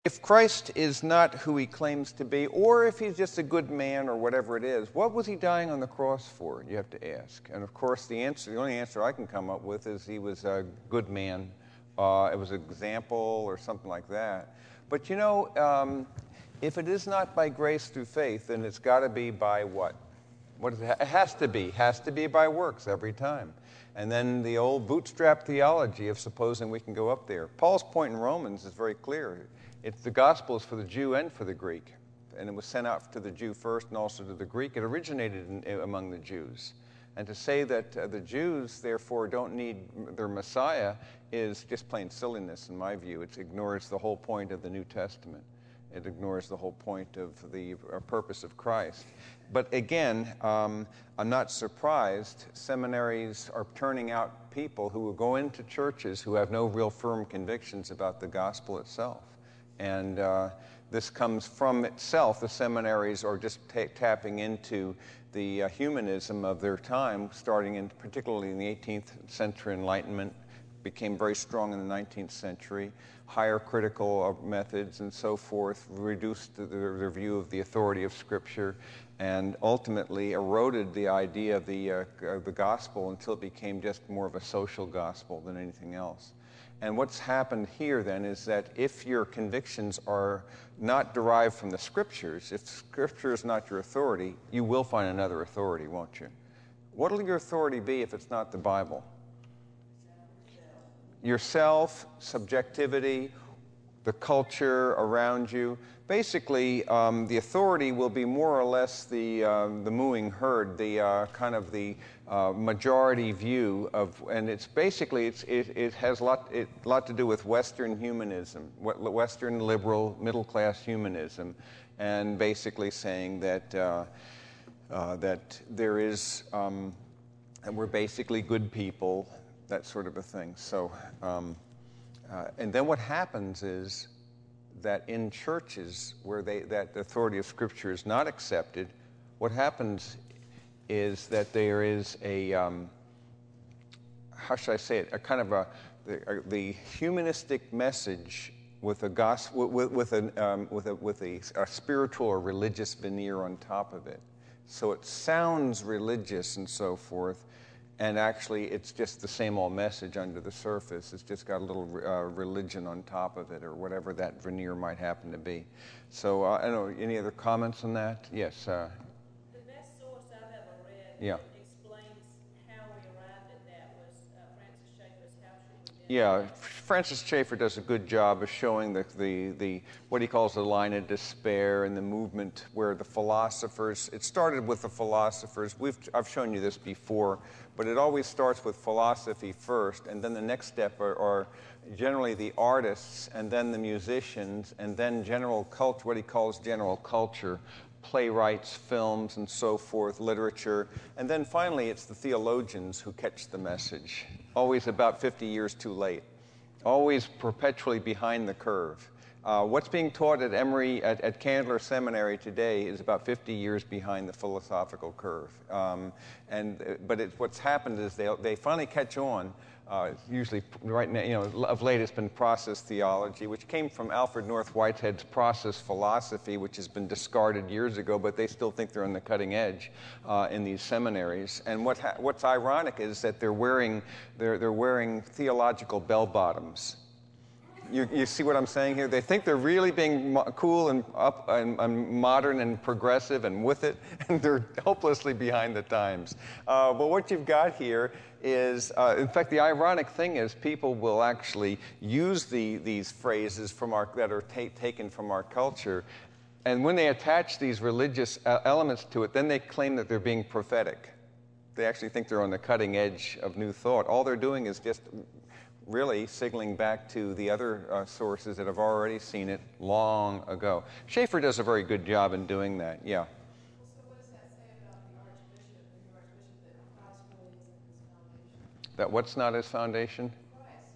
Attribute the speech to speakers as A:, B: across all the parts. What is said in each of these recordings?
A: If Christ is not who he claims to be, or if he's just a good man or whatever it is, what was he dying on the cross for, you have to ask. And of course, the only answer I can come up with is he was a good man. It was an example or something like that. But you know, if it is not by grace through faith, then it's got to be by what? What is it? It has to be by works every time. And then the old bootstrap theology of supposing we can go up there. Paul's point in Romans is very clear. It's the gospel is for the Jew and for the Greek. And it was sent out to the Jew first and also to the Greek. It originated among the Jews. And to say that the Jews, therefore, don't need their Messiah is just plain silliness, in my view. It ignores the whole point of the New Testament. It ignores the whole point of the purpose of Christ. But again, I'm not surprised. Seminaries are turning out people who will go into churches who have no real firm convictions about the gospel itself. And this comes from itself. The seminaries are just tapping into the humanism of their time, particularly in the 18th century Enlightenment, became very strong in the 19th century. Higher critical methods and so forth reduced their view of the authority of Scripture and ultimately eroded the idea of the gospel until it became just more of a social gospel than anything else. And what's happened here then is that if your convictions are not derived from the Scriptures, if Scripture is not your authority, you will find another authority, won't you? What will your authority be if it's not the Bible? Yourself, subjectivity, the culture around you. Basically, the authority will be more or less the mooing herd, the kind of the majority view of, and it's basically it has a lot to do with Western humanism, Western liberal middle class humanism, and basically saying that that there is and we're basically good people. That sort of a thing. So, and then what happens is that in churches where that authority of Scripture is not accepted, what happens is that there is a, how should I say it, a kind of the humanistic message with a gospel, with a spiritual or religious veneer on top of it. So it sounds religious and so forth. And actually, it's just the same old message under the surface. It's just got a little religion on top of it, or whatever that veneer might happen to be. So, I don't know, any other comments on that? Yes.
B: The best source I've ever read that explains how we arrived at that was Francis Schaeffer's How Should We
A: Yeah, Francis Schaeffer does a good job of showing the what he calls the line of despair and the movement where the philosophers. It started with the philosophers. I've shown you this before, but it always starts with philosophy first, and then the next step are generally the artists, and then the musicians, and then general culture. What he calls general culture. Playwrights, films, and so forth, literature. And then finally, it's the theologians who catch the message, always about 50 years too late, always perpetually behind the curve. What's being taught at Emory, at Candler Seminary today is about 50 years behind the philosophical curve. But what's happened is they finally catch on. Usually, right now, of late it's been process theology, which came from Alfred North Whitehead's process philosophy, which has been discarded years ago, but they still think they're on the cutting edge in these seminaries. And what's ironic is that they're wearing theological bell bottoms. You see what I'm saying here? They think they're really being cool and up and modern and progressive and with it, and they're hopelessly behind the times. But what you've got here is, in fact, the ironic thing is people will actually use these phrases that are taken from our culture, and when they attach these religious elements to it, then they claim that they're being prophetic. They actually think they're on the cutting edge of new thought. All they're doing is just really signaling back to the other sources that have already seen it long ago. Schaeffer does a very good job in doing that, yeah.
C: So what does that say about the Archbishop, that Christ really isn't his foundation?
A: That what's not his foundation?
C: Christ.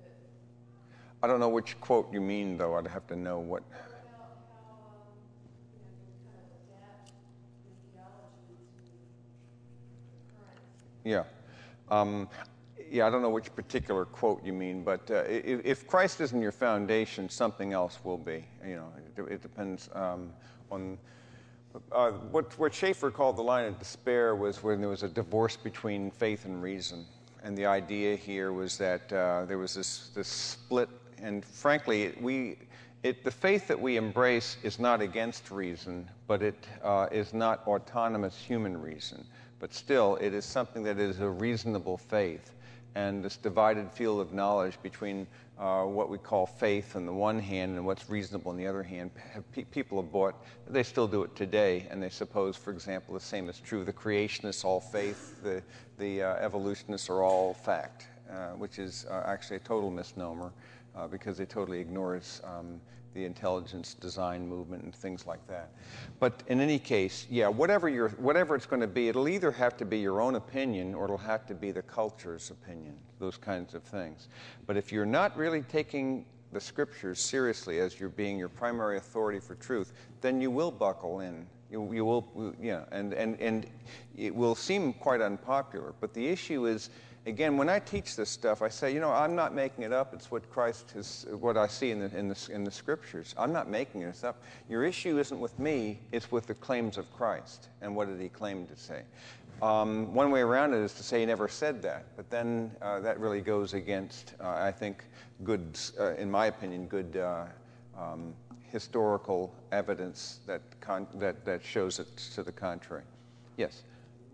A: I don't know which quote you mean, though. I'd have to know what.
C: About how you kind of adapt your theology to the current.
A: Yeah. Yeah, I don't know which particular quote you mean, but if Christ isn't your foundation, something else will be. You know, it depends on what Schaeffer called the line of despair was when there was a divorce between faith and reason, and the idea here was that there was this split, and frankly, the faith that we embrace is not against reason, but it is not autonomous human reason. But still, it is something that is a reasonable faith. And this divided field of knowledge between what we call faith on the one hand and what's reasonable on the other hand, people have bought, they still do it today, and they suppose, for example, the same is true. The creationists all faith, the evolutionists are all fact, which is actually a total misnomer because it totally ignores the intelligence design movement and things like that. But in any case, yeah, whatever it's going to be, it'll either have to be your own opinion or it'll have to be the culture's opinion, those kinds of things. But if you're not really taking the scriptures seriously as you're being your primary authority for truth, then you will buckle in. You will, yeah, and it will seem quite unpopular. But the issue is, again, when I teach this stuff, I say, you know, I'm not making it up. It's what Christ is, what I see in the scriptures. I'm not making this up. Your issue isn't with me; it's with the claims of Christ and what did He claim to say. One way around it is to say He never said that, but then that really goes against, I think, good, in my opinion, good historical evidence that shows it to the contrary. Yes.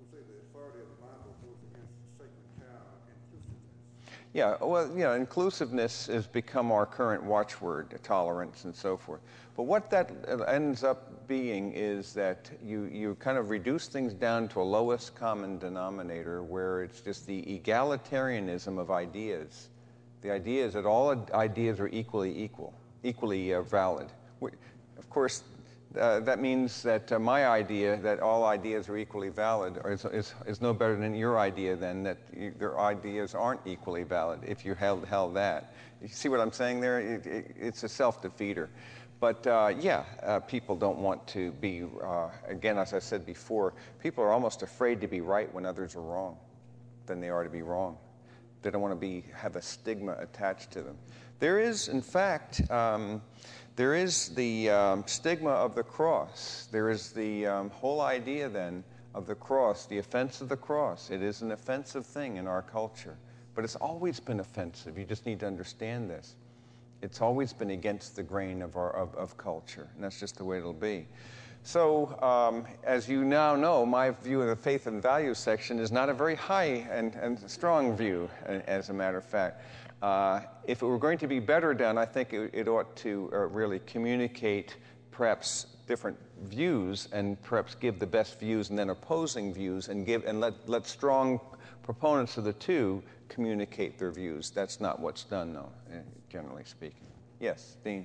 A: Yeah, well, you know, inclusiveness has become our current watchword, tolerance and so forth. But what that ends up being is that you kind of reduce things down to a lowest common denominator where it's just the egalitarianism of ideas. The idea is that all ideas are equally valid. Of course, that means that my idea that all ideas are equally valid is no better than your idea then that their ideas aren't equally valid if you held that. You see what I'm saying there? It's a self-defeater. But people don't want to be, again, as I said before, people are almost afraid to be right when others are wrong than they are to be wrong. They don't want to have a stigma attached to them. There is, in fact, there is the stigma of the cross. There is the whole idea then of the cross, the offense of the cross. It is an offensive thing in our culture, but it's always been offensive. You just need to understand this. It's always been against the grain of culture, and that's just the way it'll be. So, as you now know, my view of the faith and values section is not a very high and strong view, as a matter of fact. If it were going to be better done, I think it ought to really communicate perhaps different views and perhaps give the best views and then opposing views and let strong proponents of the two communicate their views. That's not what's done, though, generally speaking. Yes, Dean.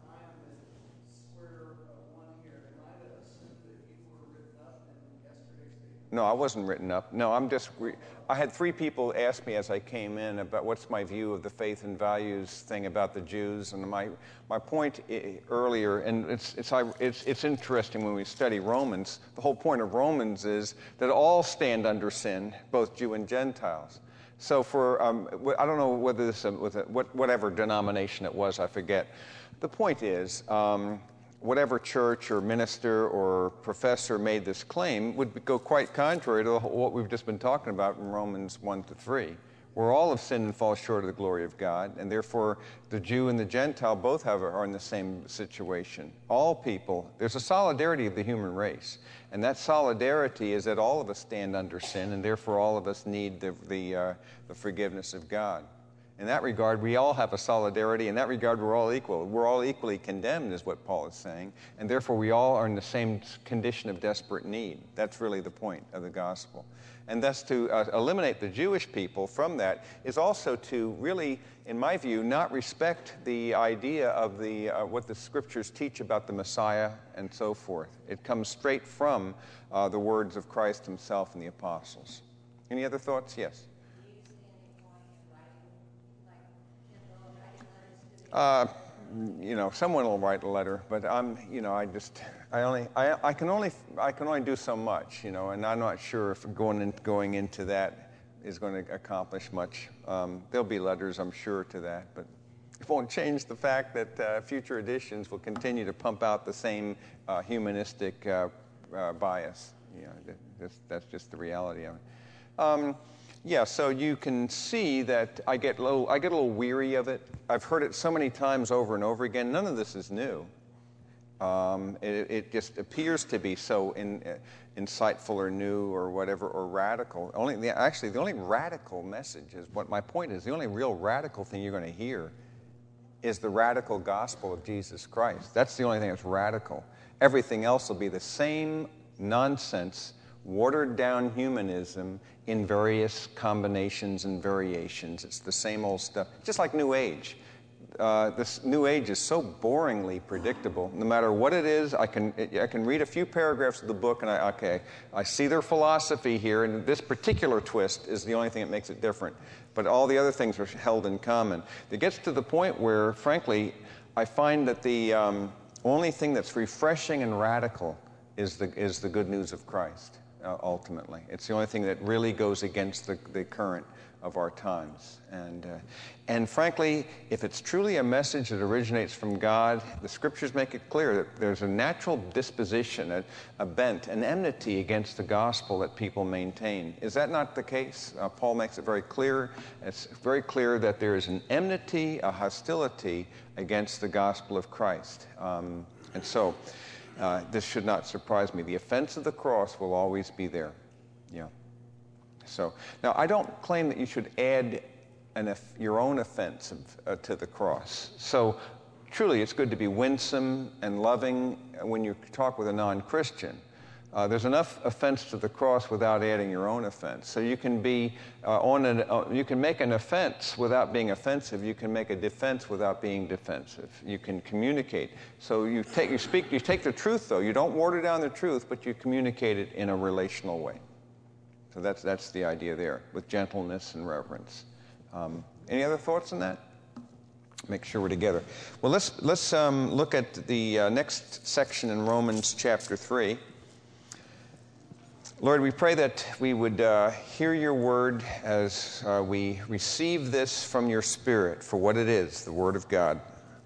A: No, I wasn't written up. No, I had three people ask me as I came in about what's my view of the faith and values thing about the Jews, and my point earlier, and it's interesting when we study Romans. The whole point of Romans is that all stand under sin, both Jew and Gentiles. So I don't know whether this whatever denomination it was, I forget. The point is, whatever church or minister or professor made this claim would go quite contrary to what we've just been talking about in Romans 1-3, where all have sinned and fall short of the glory of God, and therefore the Jew and the Gentile both are in the same situation. All people, there's a solidarity of the human race, and that solidarity is that all of us stand under sin, and therefore all of us need the forgiveness of God. In that regard, we all have a solidarity. In that regard, we're all equal. We're all equally condemned, is what Paul is saying, and therefore we all are in the same condition of desperate need. That's really the point of the gospel. And thus to eliminate the Jewish people from that is also to really, in my view, not respect the idea of what the scriptures teach about the Messiah and so forth. It comes straight from the words of Christ himself and the apostles. Any other thoughts? Yes. Someone will write a letter, but I can only do so much, and I'm not sure if going into that is going to accomplish much. There'll be letters, I'm sure, to that, but it won't change the fact that future editions will continue to pump out the same humanistic bias. That's just the reality of it. So you can see that I get a little weary of it. I've heard it so many times over and over again. None of this is new. It just appears to be so insightful or new or whatever or radical. The only radical message is what my point is. The only real radical thing you're going to hear is the radical gospel of Jesus Christ. That's the only thing that's radical. Everything else will be the same nonsense, watered down humanism in various combinations and variations. It's the same old stuff, just like New Age. This New Age is so boringly predictable. No matter what it is, I can read a few paragraphs of the book and I see their philosophy here, and this particular twist is the only thing that makes it different. But all the other things are held in common. It gets to the point where, frankly, I find that the only thing that's refreshing and radical is the good news of Christ. Ultimately, it's the only thing that really goes against the current of our times. And frankly, if it's truly a message that originates from God, the Scriptures make it clear that there's a natural disposition, a bent, an enmity against the gospel that people maintain. Is that not the case? Paul makes it very clear. It's very clear that there is an enmity, a hostility against the gospel of Christ. And so this should not surprise me. The offense of the cross will always be there. Yeah. So now I don't claim that you should add your own offense to the cross. So truly, it's good to be winsome and loving when you talk with a non-Christian. There's enough offense to the cross without adding your own offense. So you can be you can make an offense without being offensive. You can make a defense without being defensive. You can communicate. So you take the truth, though. You don't water down the truth, but you communicate it in a relational way. So that's the idea there, with gentleness and reverence. Any other thoughts on that? Make sure we're together. Well, let's look at the next section in Romans chapter 3. Lord, we pray that we would hear your word as we receive this from your Spirit for what it is, the Word of God.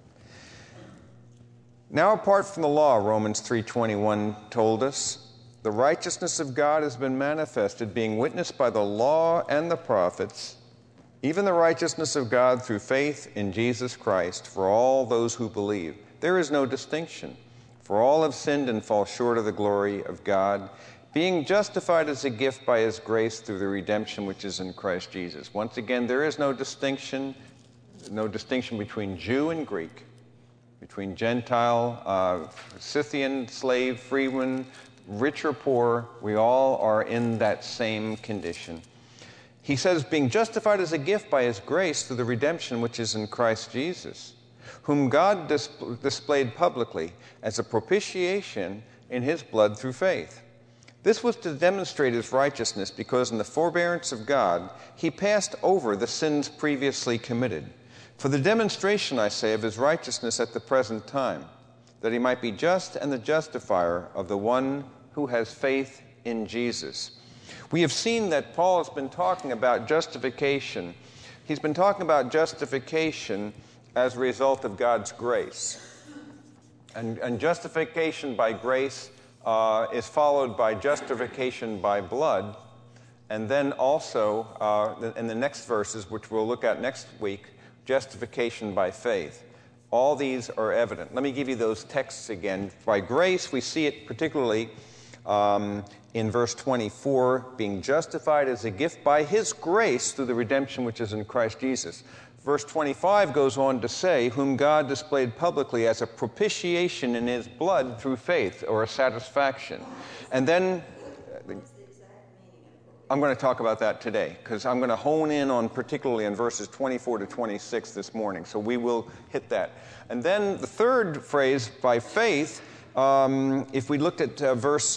A: Now, apart from the law, Romans 3:21 told us, the righteousness of God has been manifested, being witnessed by the law and the prophets, even the righteousness of God through faith in Jesus Christ for all those who believe. There is no distinction, for all have sinned and fall short of the glory of God, being justified as a gift by his grace through the redemption which is in Christ Jesus. Once again, there is no distinction between Jew and Greek, between Gentile, Scythian, slave, freeman, rich or poor. We all are in that same condition. He says, being justified as a gift by his grace through the redemption which is in Christ Jesus, whom God displayed publicly as a propitiation in his blood through faith. This was to demonstrate his righteousness, because in the forbearance of God, he passed over the sins previously committed. For the demonstration, I say, of his righteousness at the present time, that he might be just and the justifier of the one who has faith in Jesus. We have seen that Paul has been talking about justification. He's been talking about justification as a result of God's grace. And justification by grace is followed by justification by blood. And then also, in the next verses, which we'll look at next week, justification by faith. All these are evident. Let me give you those texts again. By grace, we see it particularly in verse 24, being justified as a gift by his grace through the redemption which is in Christ Jesus. Verse 25 goes on to say, whom God displayed publicly as a propitiation in his blood through faith, or a satisfaction. And then I'm going to talk about that today, because I'm going to hone in on particularly in verses 24 to 26 this morning. So we will hit that. And then the third phrase, by faith, if we looked at verse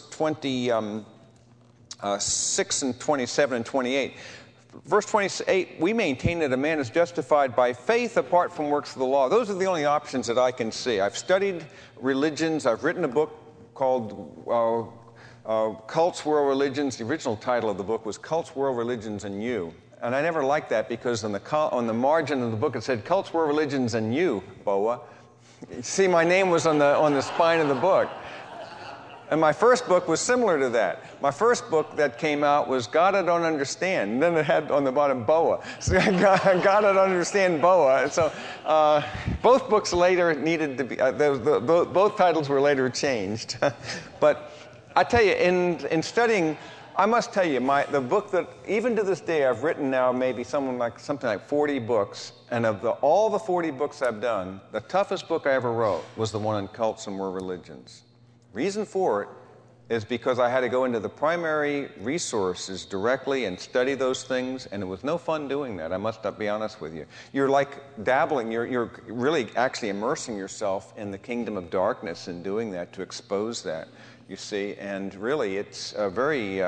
A: 26 and 27 and 28, verse 28, we maintain that a man is justified by faith apart from works of the law. Those are the only options that I can see. I've studied religions. I've written a book called Cults, World Religions. The original title of the book was Cults, World Religions, and You. And I never liked that because on the margin of the book it said Cults, World Religions, and You, Boa. You see, my name was on the spine of the book. And my first book was similar to that. My first book that came out was God I Don't Understand. And then it had on the bottom Boa. So God I Don't Understand Boa. And so both books later needed to be, both titles were later changed. But I tell you, in studying, I must tell you, the book that, even to this day, I've written now maybe something like 40 books, and of all the 40 books I've done, the toughest book I ever wrote was the one on cults and world religions. Reason for it is because I had to go into the primary resources directly and study those things, and it was no fun doing that, I must be honest with you. You're like dabbling, you're really actually immersing yourself in the kingdom of darkness in doing that, to expose that. You see, and really it's a very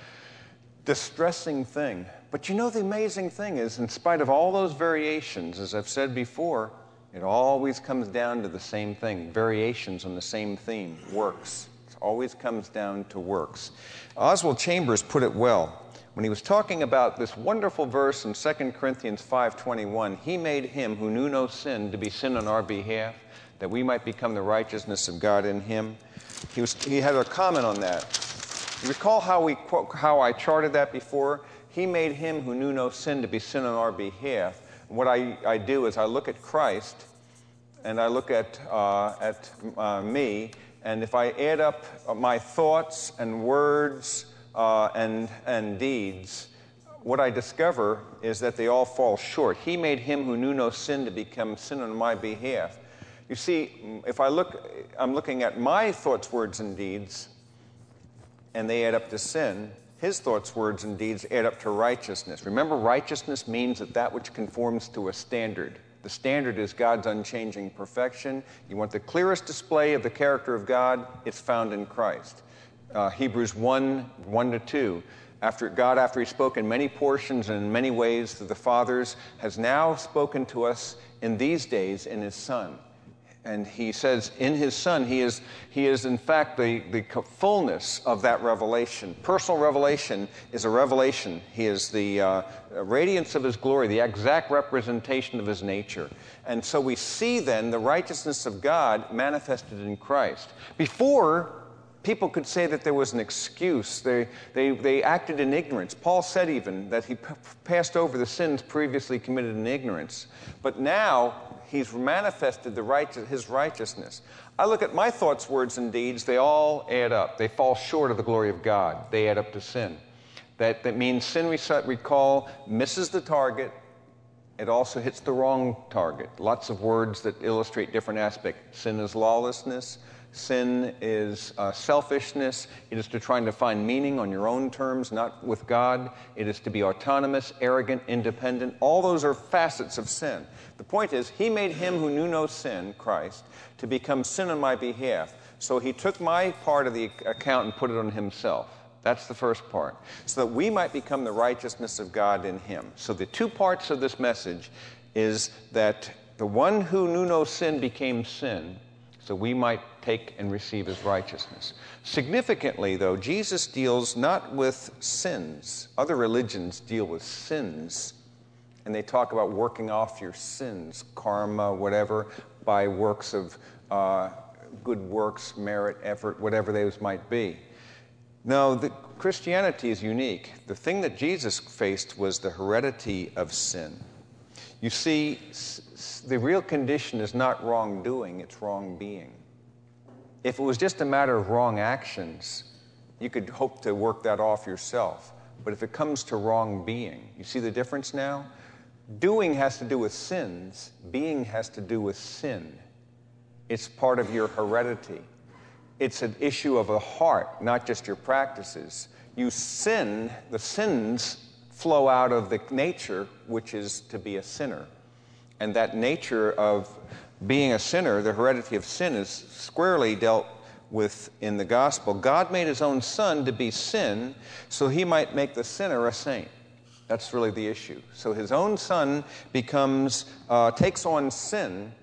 A: distressing thing. But you know, the amazing thing is, in spite of all those variations, as I've said before, it always comes down to the same thing, variations on the same theme, works. It always comes down to works. Oswald Chambers put it well when he was talking about this wonderful verse in 2 Corinthians 5:21, he made him who knew no sin to be sin on our behalf, that we might become the righteousness of God in him. He had a comment on that. You recall how I charted that before? He made him who knew no sin to be sin on our behalf. And what I do is I look at Christ, and I look at me, and if I add up my thoughts and words and deeds, what I discover is that they all fall short. He made him who knew no sin to become sin on my behalf. You see, if I'm looking at my thoughts, words, and deeds, and they add up to sin. His thoughts, words, and deeds add up to righteousness. Remember, righteousness means that which conforms to a standard. The standard is God's unchanging perfection. You want the clearest display of the character of God, it's found in Christ. Hebrews 1:1-2. After he spoke in many portions and in many ways to the fathers, has now spoken to us in these days in his Son. And he says in his Son, he is in fact the fullness of that revelation. Personal revelation is a revelation. He is the radiance of his glory, the exact representation of his nature. And so we see then the righteousness of God manifested in Christ. Before, people could say that there was an excuse. They acted in ignorance. Paul said even that he passed over the sins previously committed in ignorance. But now, he's manifested his righteousness. I look at my thoughts, words, and deeds, they all add up. They fall short of the glory of God. They add up to sin. That means sin, we call, misses the target. It also hits the wrong target. Lots of words that illustrate different aspects. Sin is lawlessness. Sin is selfishness. It is to trying to find meaning on your own terms, not with God. It is to be autonomous, arrogant, independent. All those are facets of sin. The point is, he made him who knew no sin, Christ, to become sin on my behalf. So he took my part of the account and put it on himself. That's the first part. So that we might become the righteousness of God in him. So the two parts of this message is that the one who knew no sin became sin, so we might take and receive his righteousness. Significantly, though, Jesus deals not with sins. Other religions deal with sins, and they talk about working off your sins, karma, whatever, by works of good works, merit, effort, whatever those might be. No, Christianity is unique. The thing that Jesus faced was the heredity of sin. You see, the real condition is not wrongdoing, it's wrong being. If it was just a matter of wrong actions, you could hope to work that off yourself. But if it comes to wrong being, you see the difference now? Doing has to do with sins. Being has to do with sin. It's part of your heredity. It's an issue of the heart, not just your practices. You sin, the sins flow out of the nature, which is to be a sinner. And that nature of being a sinner, the heredity of sin, is squarely dealt with in the gospel. God made his own Son to be sin so he might make the sinner a saint. That's really the issue. So his own Son takes on sin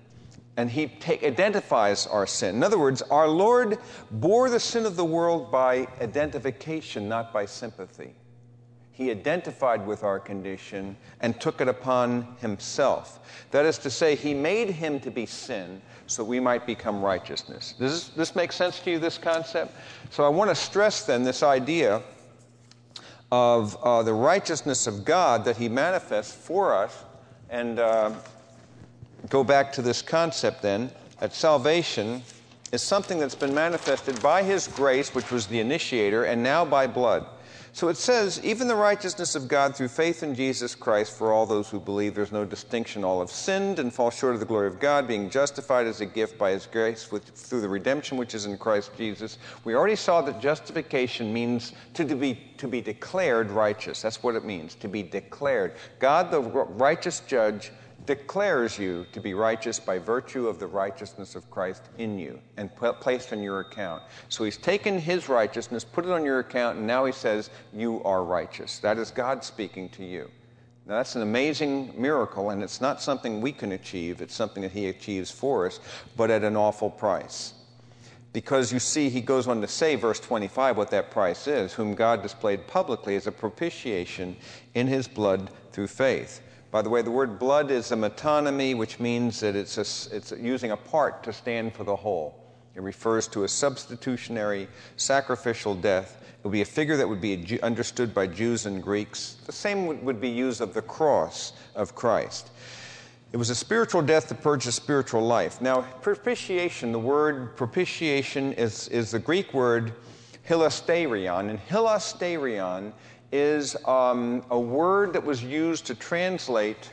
A: And he identifies our sin. In other words, our Lord bore the sin of the world by identification, not by sympathy. He identified with our condition and took it upon himself. That is to say, he made him to be sin so we might become righteousness. Does this make sense to you, this concept? So I want to stress then this idea of the righteousness of God that he manifests for us, and go back to this concept then, that salvation is something that's been manifested by his grace, which was the initiator, and now by blood. So it says, even the righteousness of God through faith in Jesus Christ for all those who believe. There's no distinction. All have sinned and fall short of the glory of God, being justified as a gift by his grace through the redemption which is in Christ Jesus. We already saw that justification means to be declared righteous. That's what it means, to be declared. God, the righteous judge, declares you to be righteous by virtue of the righteousness of Christ in you and placed on your account. So he's taken his righteousness, put it on your account, and now he says, you are righteous. That is God speaking to you. Now that's an amazing miracle, and it's not something we can achieve. It's something that he achieves for us, but at an awful price. Because you see, he goes on to say, verse 25, what that price is, whom God displayed publicly as a propitiation in his blood through faith. By the way, the word blood is a metonymy, which means that it's using a part to stand for the whole. It refers to a substitutionary sacrificial death. It would be a figure that would be understood by Jews and Greeks. The same would be used of the cross of Christ. It was a spiritual death to purchase spiritual life. Now, propitiation, the word propitiation is the Greek word hilasterion, and hilasterion is a word that was used to translate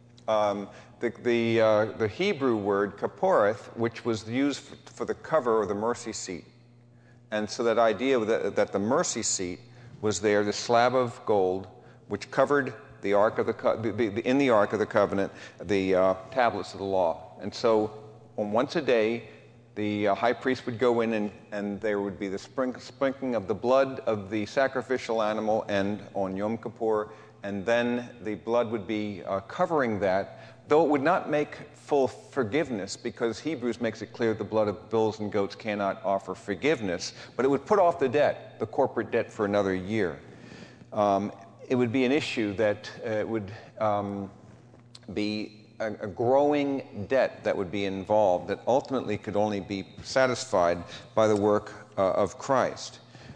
A: the Hebrew word kaporeth, which was used for the cover or the mercy seat. And so that idea that the mercy seat was there, the slab of gold, which covered the ark of in the Ark of the Covenant, the tablets of the law. And so once a day, the high priest would go in and there would be the sprinkling of the blood of the sacrificial animal and on Yom Kippur, and then the blood would be covering that, though it would not make full forgiveness, because Hebrews makes it clear the blood of bulls and goats cannot offer forgiveness, but it would put off the debt, the corporate debt, for another year. It would be an issue that would be a growing debt that would be involved that ultimately could only be satisfied by the work of Christ.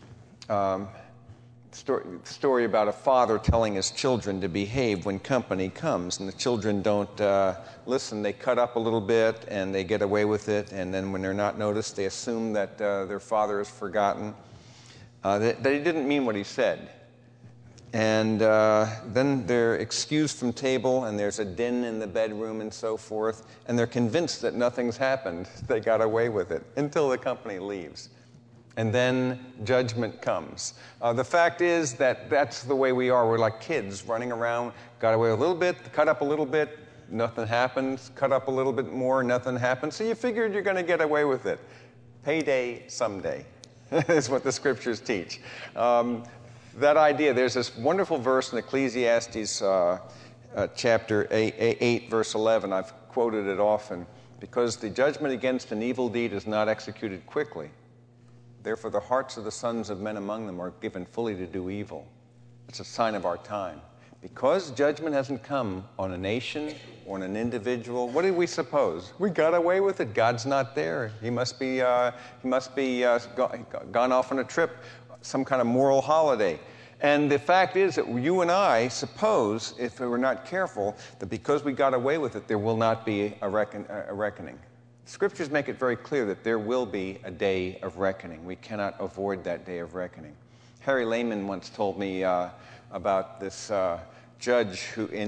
A: Story about a father telling his children to behave when company comes, and the children don't listen. They cut up a little bit and they get away with it, and then when they're not noticed, they assume that their father has forgotten, that he didn't mean what he said. And then they're excused from table, and there's a din in the bedroom and so forth, and they're convinced that nothing's happened. They got away with it until the company leaves. And then judgment comes. The fact is that that's the way we are. We're like kids running around, got away a little bit, cut up a little bit, nothing happens, cut up a little bit more, nothing happens. So you figured you're going to get away with it. Payday someday is what the scriptures teach. That idea, there's this wonderful verse in Ecclesiastes chapter 8, verse 11. I've quoted it often. Because the judgment against an evil deed is not executed quickly. Therefore, the hearts of the sons of men among them are given fully to do evil. It's a sign of our time. Because judgment hasn't come on a nation or on an individual, what did we suppose? We got away with it. God's not there. He must be gone off on a trip, some kind of moral holiday. And the fact is that you and I suppose, if we were not careful, that because we got away with it, there will not be a reckoning. Scriptures make it very clear that there will be a day of reckoning. We cannot avoid that day of reckoning. Harry Lehman once told me about this judge who in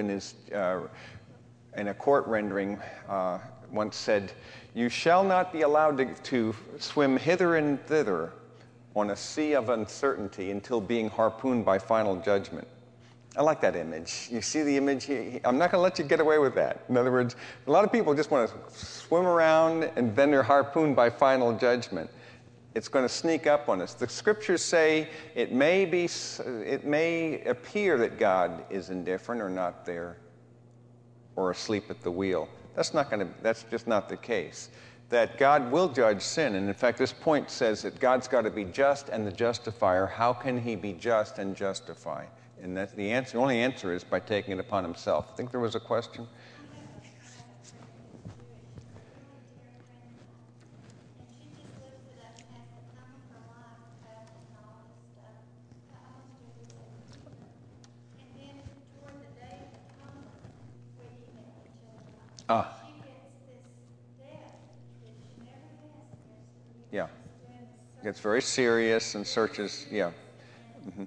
A: a court rendering once said, "You shall not be allowed to swim hither and thither on a sea of uncertainty until being harpooned by final judgment." I like that image. You see the image? I'm not going to let you get away with that. In other words, a lot of people just want to swim around and then they're harpooned by final judgment. It's going to sneak up on us. The scriptures say it may appear that God is indifferent or not there or asleep at the wheel. That's just not the case. That God will judge sin. And in fact, this point says that God's got to be just and the justifier. How can he be just and justify? And that's the answer. The only answer is by taking it upon himself. I think there was a question. Yeah. Gets very serious and searches, yeah. Mm-hmm.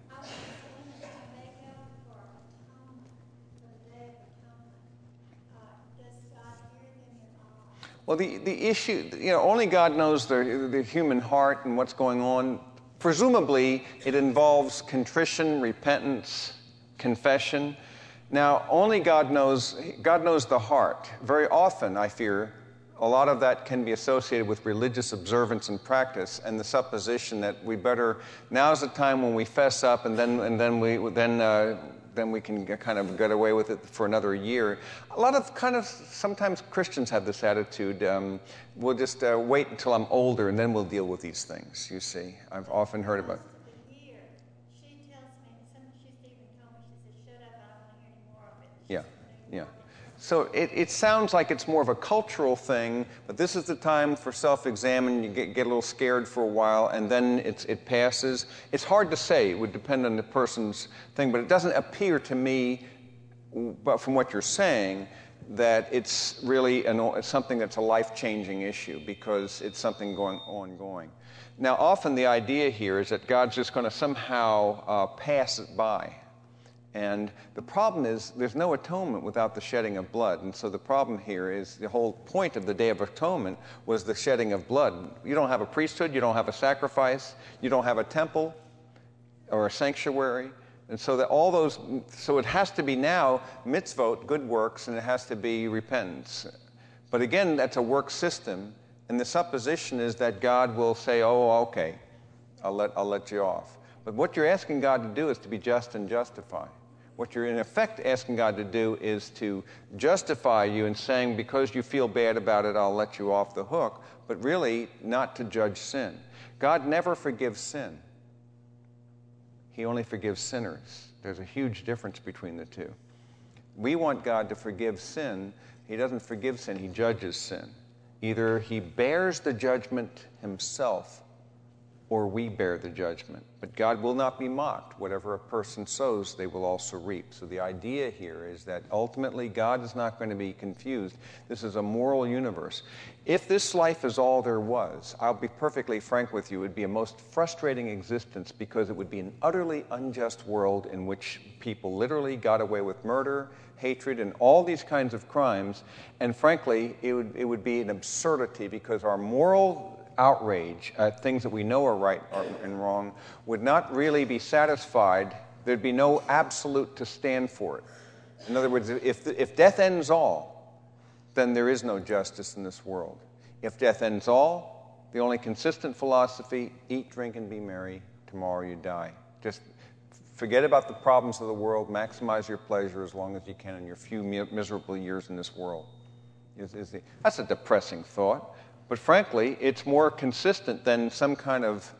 A: Well, the issue, only God knows the human heart and what's going on. Presumably, it involves contrition, repentance, confession. Now, only God knows the heart. Very often, I fear, a lot of that can be associated with religious observance and practice, and the supposition that now's the time when we fess up, and then we can kind of get away with it for another year. Sometimes Christians have this attitude. We'll just wait until I'm older, and then we'll deal with these things. You see, I've often heard about. Yeah. So it sounds like it's more of a cultural thing, but this is the time for self-examine. You get a little scared for a while, and then it passes. It's hard to say. It would depend on the person's thing, but it doesn't appear to me, but from what you're saying, that it's really something that's a life-changing issue because it's something ongoing. Now, often the idea here is that God's just going to somehow pass it by. And the problem is there's no atonement without the shedding of blood. And so the problem here is the whole point of the Day of Atonement was the shedding of blood. You don't have a priesthood, you don't have a sacrifice, you don't have a temple or a sanctuary. And so so it has to be now mitzvot, good works, and it has to be repentance. But again, that's a work system. And the supposition is that God will say, oh, okay, I'll let you off. But what you're asking God to do is to be just and justify. What you're in effect asking God to do is to justify you and saying, because you feel bad about it, I'll let you off the hook, but really not to judge sin. God never forgives sin. He only forgives sinners. There's a huge difference between the two. We want God to forgive sin. He doesn't forgive sin, he judges sin. Either he bears the judgment himself or we bear the judgment. But God will not be mocked. Whatever a person sows, they will also reap. So the idea here is that ultimately God is not going to be confused. This is a moral universe. If this life is all there was, I'll be perfectly frank with you, it would be a most frustrating existence because it would be an utterly unjust world in which people literally got away with murder, hatred, and all these kinds of crimes. And frankly, it would be an absurdity because our moral outrage at things that we know are right and wrong would not really be satisfied. There'd be no absolute to stand for it. In other words, if death ends all, then there is no justice in this world. If death ends all, the only consistent philosophy, eat, drink, and be merry, tomorrow you die. Just forget about the problems of the world, maximize your pleasure as long as you can in your few miserable years in this world. That's a depressing thought. But frankly, it's more consistent than some kind of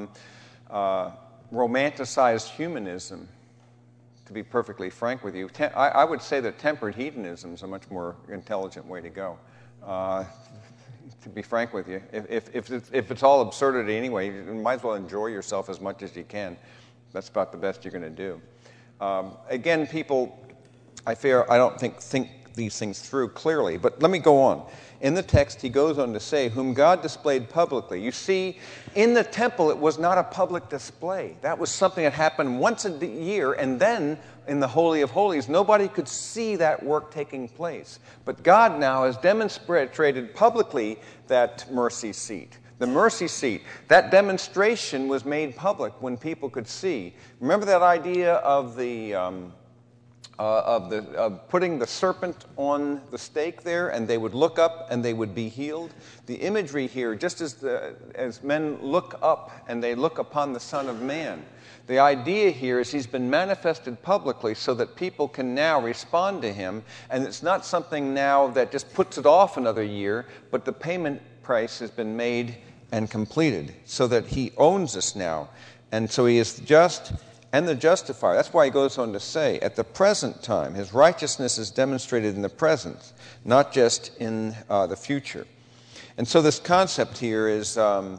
A: romanticized humanism, to be perfectly frank with you. I would say that tempered hedonism is a much more intelligent way to go, to be frank with you. If it's all absurdity anyway, you might as well enjoy yourself as much as you can. That's about the best you're going to do. Again, people, I don't think these things through clearly. But let me go on. In the text, he goes on to say, whom God displayed publicly. You see, in the temple, it was not a public display. That was something that happened once a year, and then in the Holy of Holies, nobody could see that work taking place. But God now has demonstrated publicly that mercy seat. The mercy seat, that demonstration was made public when people could see. Remember that idea of the of putting the serpent on the stake there, and they would look up and they would be healed. The imagery here, just as men look up and they look upon the Son of Man, the idea here is he's been manifested publicly so that people can now respond to him, and it's not something now that just puts it off another year, but the payment price has been made and completed so that he owns us now. And so he is just and the justifier. That's why he goes on to say, at the present time, his righteousness is demonstrated in the present, not just in the future. And so this concept here is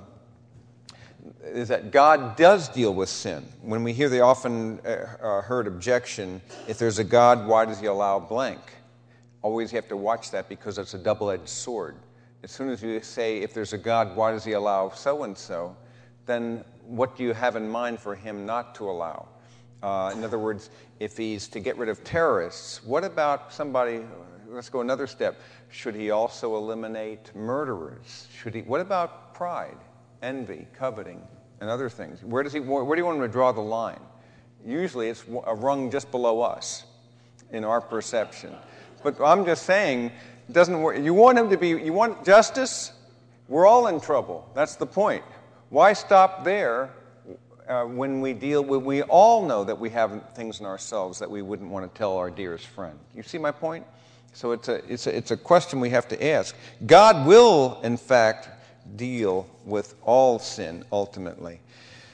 A: that God does deal with sin. When we hear the often heard objection, if there's a God, why does he allow blank? Always you have to watch that because it's a double-edged sword. As soon as you say, if there's a God, why does he allow so-and-so, then what do you have in mind for him not to allow? In other words, if he's to get rid of terrorists, what about somebody, let's go another step, should he also eliminate murderers? What about pride, envy, coveting, and other things? Where do you want him to draw the line? Usually it's a rung just below us in our perception. But I'm just saying, it doesn't work. You want justice? We're all in trouble. That's the point. Why stop there when we all know that we have things in ourselves that we wouldn't want to tell our dearest friend? You see my point? So it's a question we have to ask. God will, in fact, deal with all sin ultimately.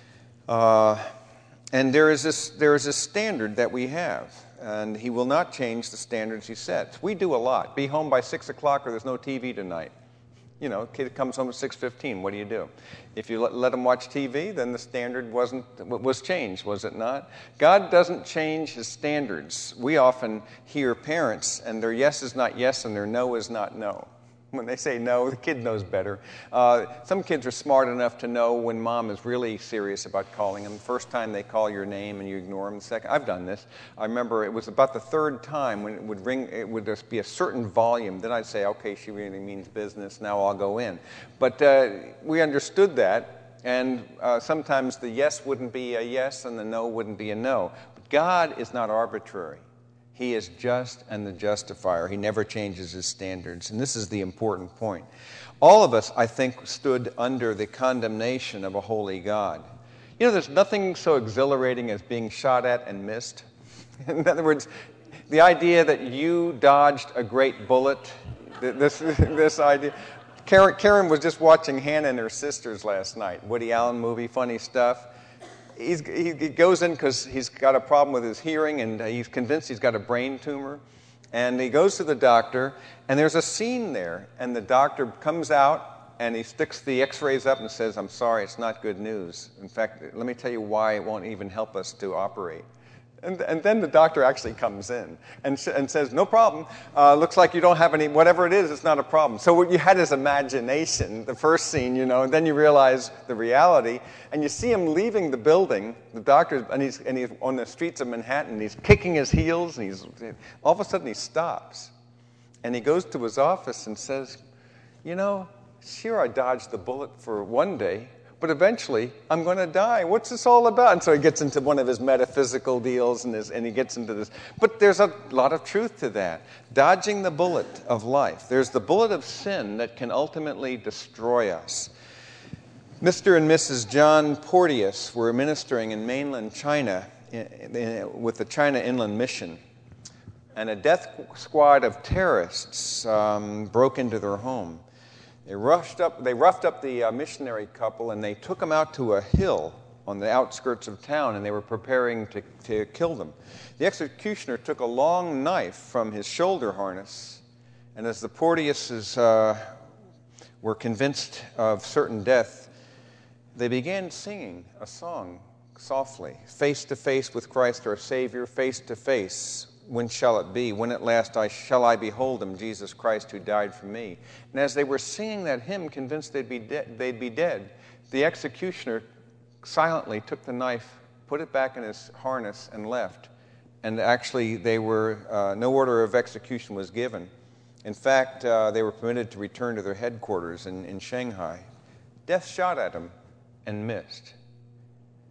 A: And there is this standard that we have, and he will not change the standards he sets. We do a lot. Be home by 6 o'clock or there's no TV tonight. You know, kid comes home at 6:15. What do? If you let them watch TV, then the standard was changed, was it not? God doesn't change his standards. We often hear parents, and their yes is not yes, and their no is not no. When they say no, the kid knows better. Some kids are smart enough to know when mom is really serious about calling them. First time they call your name and you ignore them. Second, I've done this. I remember it was about the third time when it would ring, it would just be a certain volume. Then I'd say, okay, she really means business. Now I'll go in. But we understood that, and sometimes the yes wouldn't be a yes and the no wouldn't be a no. But God is not arbitrary. He is just and the justifier. He never changes his standards. And this is the important point. All of us, I think, stood under the condemnation of a holy God. You know, there's nothing so exhilarating as being shot at and missed. In other words, the idea that you dodged a great bullet, this idea. Karen was just watching Hannah and Her Sisters last night. Woody Allen movie, funny stuff. He goes in because he's got a problem with his hearing, and he's convinced he's got a brain tumor. And he goes to the doctor, and there's a scene there. And the doctor comes out, and he sticks the x-rays up and says, I'm sorry, it's not good news. In fact, let me tell you why it won't even help us to operate. And then the doctor actually comes in and says, no problem. Looks like you don't have any, whatever it is, it's not a problem. So what you had is imagination, the first scene, and then you realize the reality. And you see him leaving the building, the doctor, and he's on the streets of Manhattan. He's kicking his heels, and all of a sudden he stops. And he goes to his office and says, sure, I dodged the bullet for one day, but eventually, I'm going to die. What's this all about? And so he gets into one of his metaphysical deals, and he gets into this. But there's a lot of truth to that. Dodging the bullet of life. There's the bullet of sin that can ultimately destroy us. Mr. and Mrs. John Porteous were ministering in mainland China with the China Inland Mission. And a death squad of terrorists broke into their home. They roughed up the missionary couple, and they took them out to a hill on the outskirts of town, and they were preparing to kill them. The executioner took a long knife from his shoulder harness, and as the Porteouses were convinced of certain death, they began singing a song softly, face to face with Christ our Savior, face to face. When shall it be? When at last shall I behold him, Jesus Christ, who died for me? And as they were singing that hymn, convinced they'd be dead, the executioner silently took the knife, put it back in his harness, and left. And actually, no order of execution was given. In fact, they were permitted to return to their headquarters in Shanghai. Death shot at them and missed.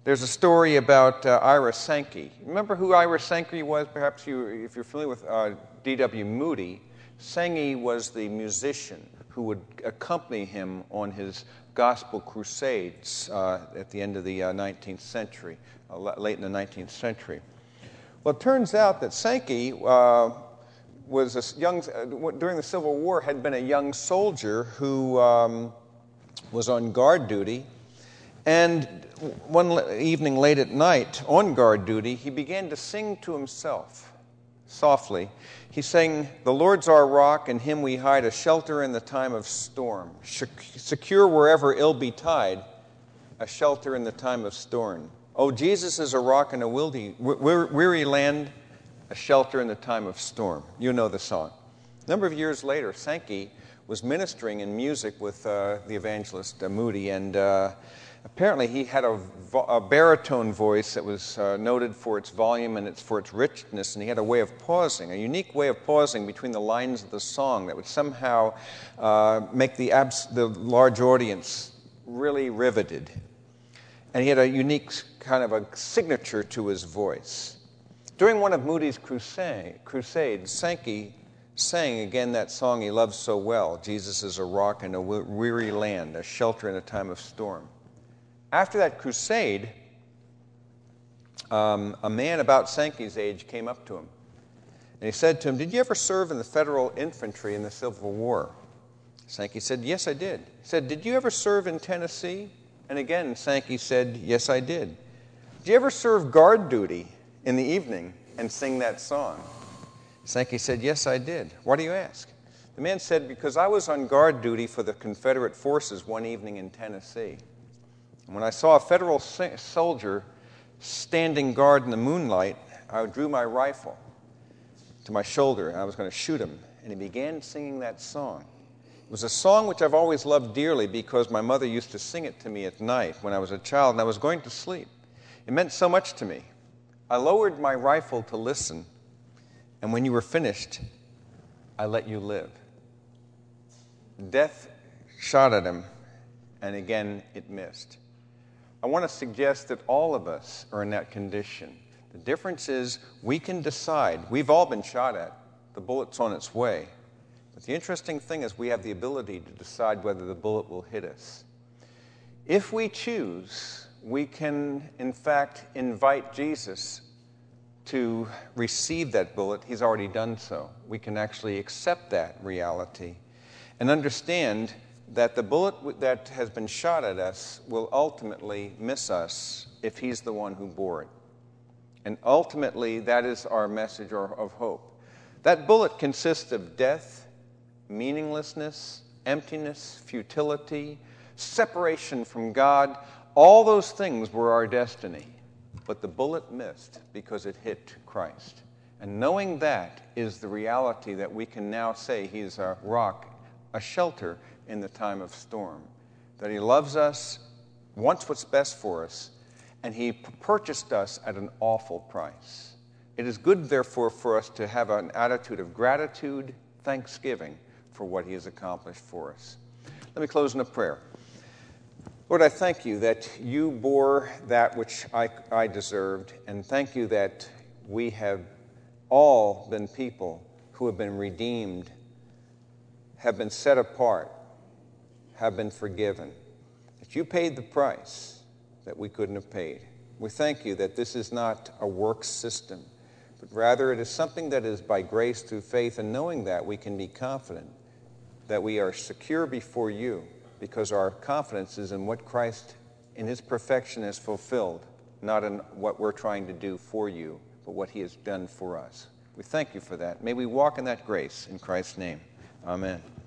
A: There's a story about Ira Sankey. Remember who Ira Sankey was? Perhaps if you're familiar with D.W. Moody, Sankey was the musician who would accompany him on his gospel crusades at the end of the 19th century, late in the 19th century. Well, it turns out that Sankey was a young, during the Civil War, had been a young soldier who was on guard duty. And one evening late at night, on guard duty, he began to sing to himself softly. He sang, "The Lord's our rock, in him we hide, a shelter in the time of storm. Secure wherever ill betide, a shelter in the time of storm. Oh, Jesus is a rock in a weary land, a shelter in the time of storm." You know the song. A number of years later, Sankey was ministering in music with the evangelist Moody, and apparently he had a baritone voice that was noted for its volume and for its richness, and he had a way of pausing, a unique way of pausing between the lines of the song that would somehow make the large audience really riveted. And he had a unique kind of a signature to his voice. During one of Moody's crusades, Sankey sang again that song he loved so well, "Jesus is a rock in a weary land, a shelter in a time of storm." After that crusade, a man about Sankey's age came up to him. And he said to him, "Did you ever serve in the Federal Infantry in the Civil War?" Sankey said, "Yes, I did." He said, "Did you ever serve in Tennessee?" And again, Sankey said, "Yes, I did." "Did you ever serve guard duty in the evening and sing that song?" Sankey said, "Yes, I did." "Why do you ask?" The man said, "Because I was on guard duty for the Confederate forces one evening in Tennessee. And when I saw a Federal soldier standing guard in the moonlight, I drew my rifle to my shoulder, and I was going to shoot him. And he began singing that song. It was a song which I've always loved dearly because my mother used to sing it to me at night when I was a child and I was going to sleep. It meant so much to me. I lowered my rifle to listen, and when you were finished, I let you live." Death shot at him, and again it missed. I want to suggest that all of us are in that condition. The difference is we can decide. We've all been shot at. The bullet's on its way. But the interesting thing is we have the ability to decide whether the bullet will hit us. If we choose, we can, in fact, invite Jesus to receive that bullet. He's already done so. We can actually accept that reality and understand that the bullet that has been shot at us will ultimately miss us if he's the one who bore it. And ultimately, that is our message of hope. That bullet consists of death, meaninglessness, emptiness, futility, separation from God. All those things were our destiny. But the bullet missed because it hit Christ. And knowing that is the reality that we can now say he's a rock, a shelter in the time of storm. That he loves us, wants what's best for us, and he purchased us at an awful price. It is good, therefore, for us to have an attitude of gratitude, thanksgiving for what he has accomplished for us. Let me close in a prayer. Lord, I thank you that you bore that which I deserved, and thank you that we have all been people who have been redeemed, have been set apart, have been forgiven, that you paid the price that we couldn't have paid. We thank you that this is not a works system, but rather it is something that is by grace through faith, and knowing that we can be confident that we are secure before you because our confidence is in what Christ in his perfection has fulfilled, not in what we're trying to do for you, but what he has done for us. We thank you for that. May we walk in that grace in Christ's name. Amen.